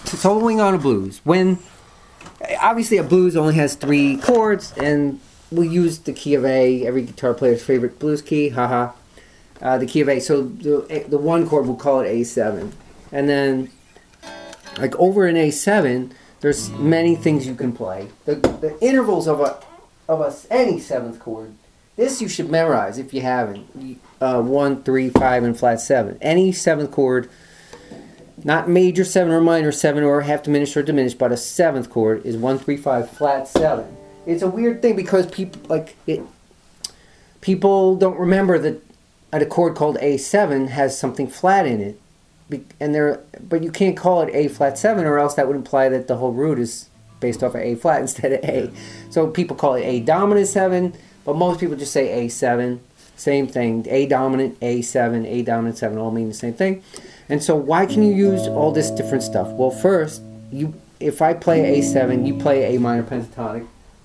soloing on a blues. When obviously a blues only has 3 chords, and we use the key of A. Every guitar player's favorite blues key. Haha. The key of A. So the 1 chord, we'll call it A7, and then like over an A7, there's many things you can play. The intervals of any 7th chord. This you should memorize if you haven't. 1, 3, 5, and flat 7. Any 7th chord, not major 7 or minor 7 or half diminished or diminished, but a 7th chord is 1, 3, 5, flat 7. It's a weird thing because people don't remember that a chord called A7 has something flat in it, but you can't call it A flat 7, or else that would imply that the whole root is based off of A flat instead of A. So people call it A dominant 7, but most people just say A7. Same thing. A dominant, A7, A dominant 7 all mean the same thing. And so why can you use all this different stuff? Well, first, if I play A7, you play A minor pentatonic.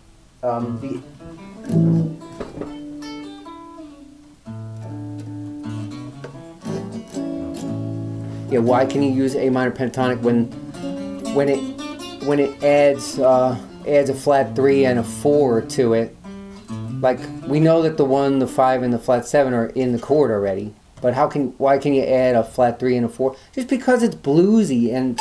Why can you use A minor pentatonic when it adds a flat 3 and a 4 to it? Like, we know that the 1, the 5, and the flat 7 are in the chord already. But why can you add a flat 3 and a 4? Just because it's bluesy and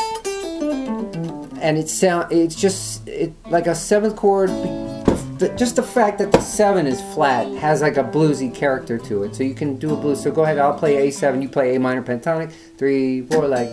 it's like a 7th chord. Just the fact that the 7 is flat has like a bluesy character to it. So you can do a blues. So go ahead, I'll play A7, you play A minor pentatonic, 3, 4, like.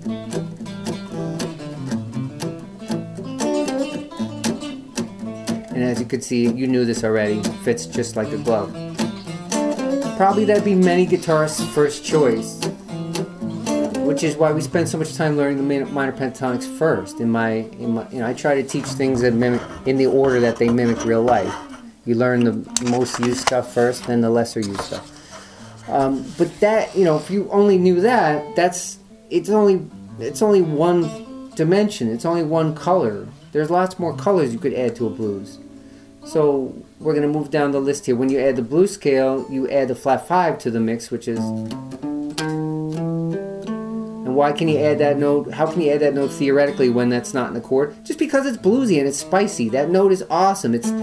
And as you could see, you knew this already, fits just like a glove. Probably that'd be many guitarists' first choice, which is why we spend so much time learning the minor pentatonics first. I try to teach things that mimic in the order that they mimic real life. You learn the most used stuff first, then the lesser used stuff. But that, if you only knew that, it's only one dimension. It's only one color. There's lots more colors you could add to a blues. So we're going to move down the list here. When you add the blues scale, you add the flat 5 to the mix, which is. And why can you add that note? How can you add that note theoretically when that's not in the chord? Just because it's bluesy and it's spicy. That note is awesome. It's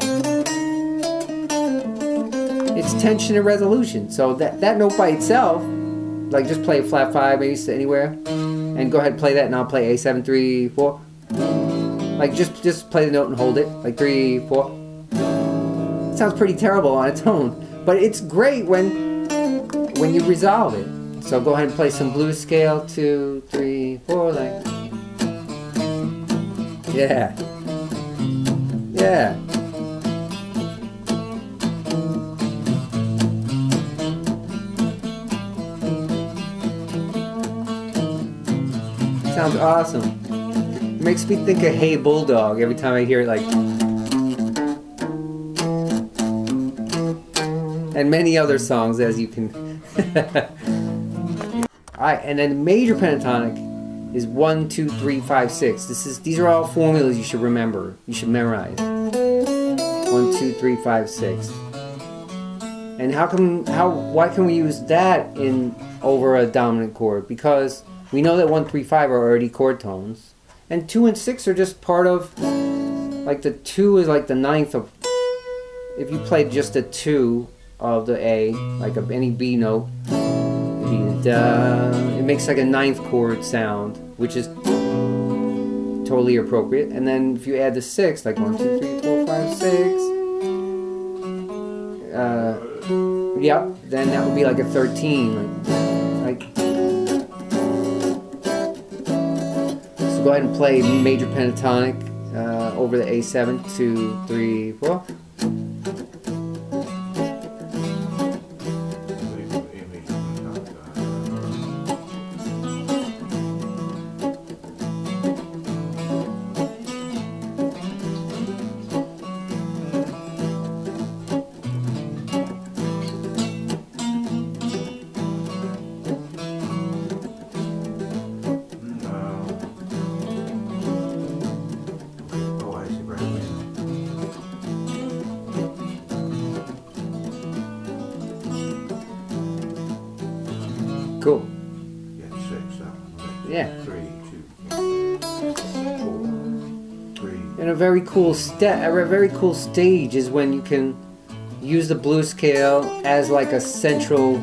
tension and resolution. So that note by itself, like just play a flat 5 maybe anywhere, and go ahead and play that, and I'll play A7, 3, 4. Like just play the note and hold it, like 3, 4. It sounds pretty terrible on its own, but it's great when you resolve it. So go ahead and play some blues scale, 2, 3, 4, like. Yeah. Sounds awesome. It makes me think of Hey Bulldog every time I hear it, like. And many other songs, as you can. Alright, and then major pentatonic is 1, 2, 3, 5, 6. These are all formulas you should remember. You should memorize. 1, 2, 3, 5, 6. And why can we use that over a dominant chord? Because we know that 1, 3, 5 are already chord tones. And 2 and 6 are just part of, like the 2 is like the 9th of, if you played just a 2 of the A, like any B note, it makes like a 9th chord sound, which is totally appropriate. And then if you add the 6, like 1, 2, 3, 4, 5, 6, then that would be like a 13. So go ahead and play major pentatonic over the A7, 2, 3, 4. And a very cool stage is when you can use the blues scale as like a central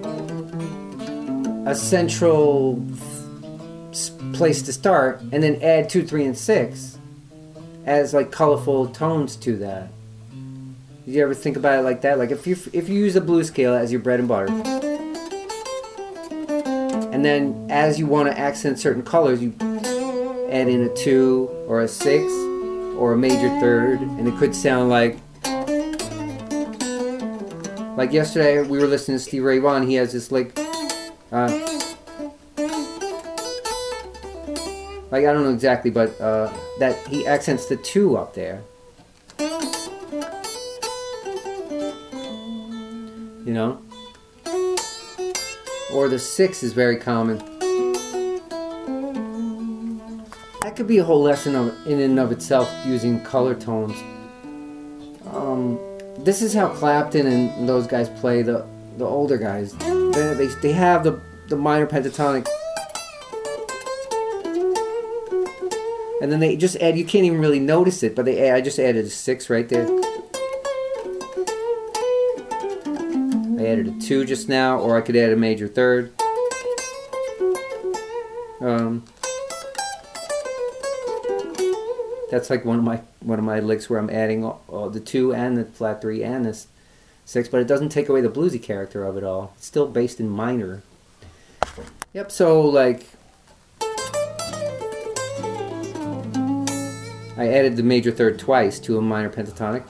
place to start, and then add 2, 3, and 6 as like colorful tones to that. Did you ever think about it like that? Like if you use the blues scale as your bread and butter, and then as you want to accent certain colors, you add in a 2 or a 6 or a major third, and it could sound like yesterday we were listening to Stevie Ray Vaughan. He has this like I don't know exactly, but that he accents the 2 up there. You know? Or the 6 is very common. That could be a whole lesson in and of itself, using color tones. This is how Clapton and those guys play, the older guys. They have the minor pentatonic, and then they just add, you can't even really notice it, but I just added a 6 right there. I added a 2 just now, or I could add a major third. That's like one of my licks where I'm adding the 2 and the flat 3 and the 6, but it doesn't take away the bluesy character of it all. It's still based in minor. Yep. So like, I added the major third twice to a minor pentatonic.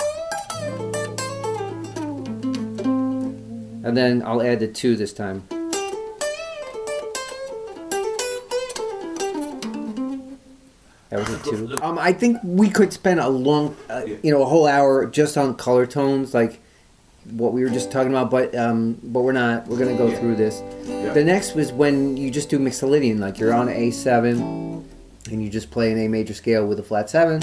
And then I'll add the 2 this time. That was a 2. I think we could spend a long, a whole hour just on color tones, like what we were just talking about. But we're not. We're gonna go through this. Yeah. The next was when you just do Mixolydian, like you're on A7, and you just play an A major scale with a flat 7.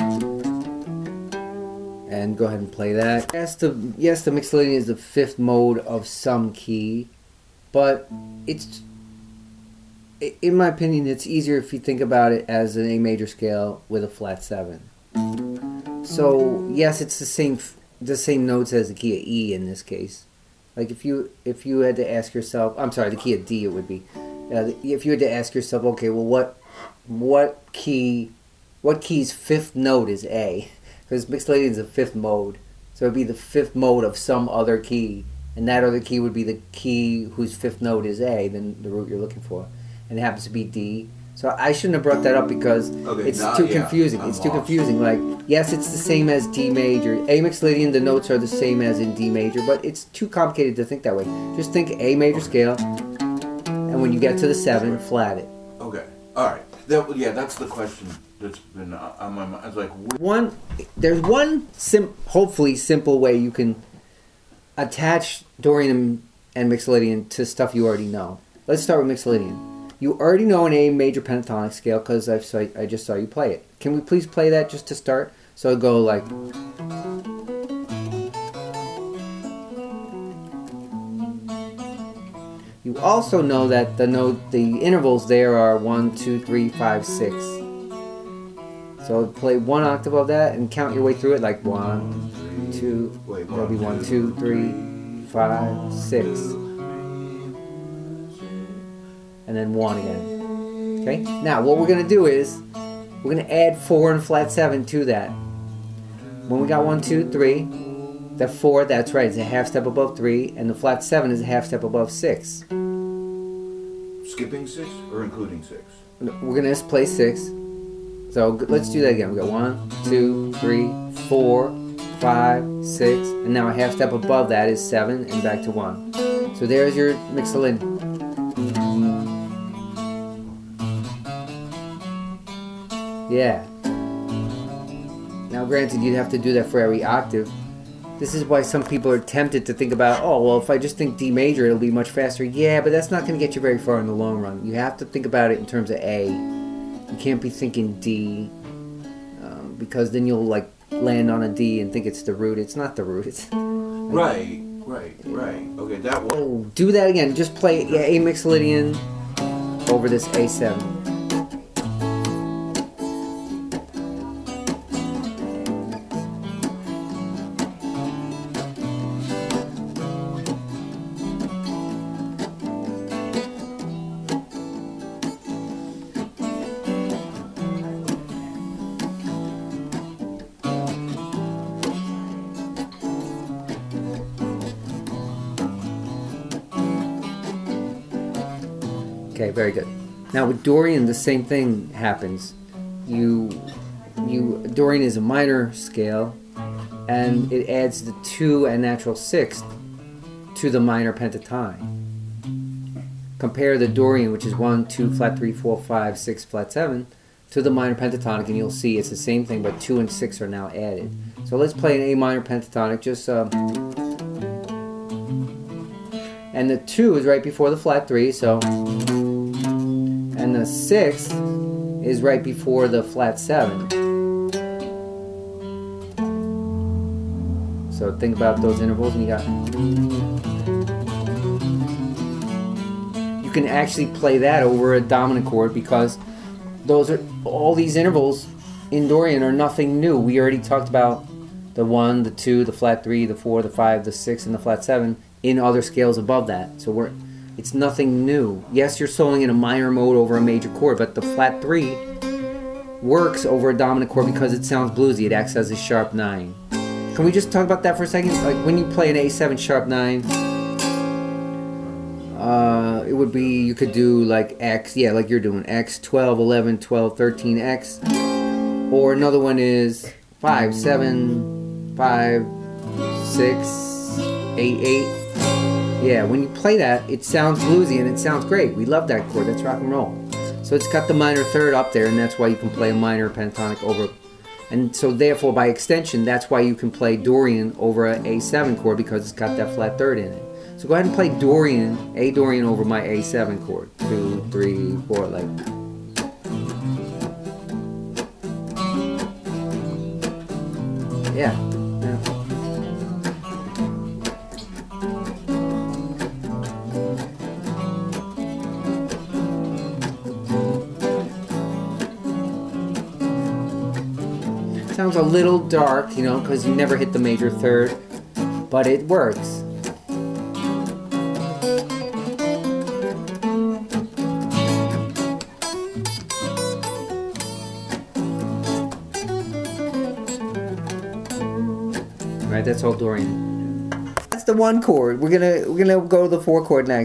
And go ahead and play that. Yes, the Mixolydian is the 5th mode of some key, but it's, in my opinion, it's easier if you think about it as an A major scale with a flat 7. So yes, it's the same notes as the key of E in this case. Like if you had to ask yourself, I'm sorry, the key of D it would be. If you had to ask yourself, okay, well what key's 5th note is A? Because Mixolydian is the 5th mode, so it'd be the 5th mode of some other key, and that other key would be the key whose 5th note is A, then the root you're looking for, and it happens to be D. So I shouldn't have brought that up because it's too confusing. It's too confusing. Like, yes, it's the same as D major. A Mixolydian, the notes are the same as in D major, but it's too complicated to think that way. Just think A major scale, and when you get to the 7, flat it. Okay. All right. That's the question that's been on my mind. It's like there's one hopefully simple way you can attach Dorian and Mixolydian to stuff you already know. Let's start with Mixolydian. You already know an A major pentatonic scale because I just saw you play it. Can we please play that just to start? So I'll go like. You also know that the intervals there are 1, 2, 3, 5, 6. So play 1 octave of that and count your way through it, like 1, 2. That'll be 1, 2, 3, 5, 6, and then 1 again. Okay. Now what we're gonna do is we're gonna add 4 and flat 7 to that. When we got 1, 2, 3. The 4, that's right, is a half step above 3, and the flat 7 is a half step above 6. Skipping 6 or including 6? We're going to play 6. So let's do that again. We got 1, 2, 3, 4, 5, 6, and now a half step above that is 7, and back to 1. So there's your Mixolydian. Yeah. Now granted, you'd have to do that for every octave. This is why some people are tempted to think about, oh, well, if I just think D major, it'll be much faster. Yeah, but that's not going to get you very far in the long run. You have to think about it in terms of A. You can't be thinking D, because then you'll like land on a D and think it's the root. It's not the root. It's right. Okay, that one. Oh, do that again. Just play A Mixolydian over this A7. Okay, very good. Now with Dorian, the same thing happens. Dorian is a minor scale, and it adds the 2 and natural sixth to the minor pentatonic. Compare the Dorian, which is 1, 2, flat 3, 4, 5, 6, flat 7, to the minor pentatonic, and you'll see it's the same thing, but 2 and 6 are now added. So let's play an A minor pentatonic, and the 2 is right before the flat 3, so, and the 6 is right before the flat 7. So think about those intervals, and you can actually play that over a dominant chord, because all these intervals in Dorian are nothing new. We already talked about the 1, the 2, the flat 3, the 4, the 5, the 6, and the flat 7 in other scales above that. So it's nothing new. Yes, you're soloing in a minor mode over a major chord, but the flat 3 works over a dominant chord because it sounds bluesy. It acts as a sharp 9. Can we just talk about that for a second? Like when you play an A7 sharp 9, it would be, you could do like X, yeah, like you're doing, X, 12, 11, 12, 13, X. Or another one is 5, 7, 5, 6, 8, 8. Yeah, when you play that, it sounds bluesy and it sounds great. We love that chord, that's rock and roll. So it's got the minor third up there, and that's why you can play a minor pentatonic over. And so therefore, by extension, that's why you can play Dorian over an A7 chord, because it's got that flat third in it. So go ahead and play Dorian, A Dorian over my A7 chord. 2, 3, 4, like. Yeah. Sounds a little dark, because you never hit the major third, but it works. Right, that's all Dorian. That's the 1 chord. We're gonna go to the 4 chord next.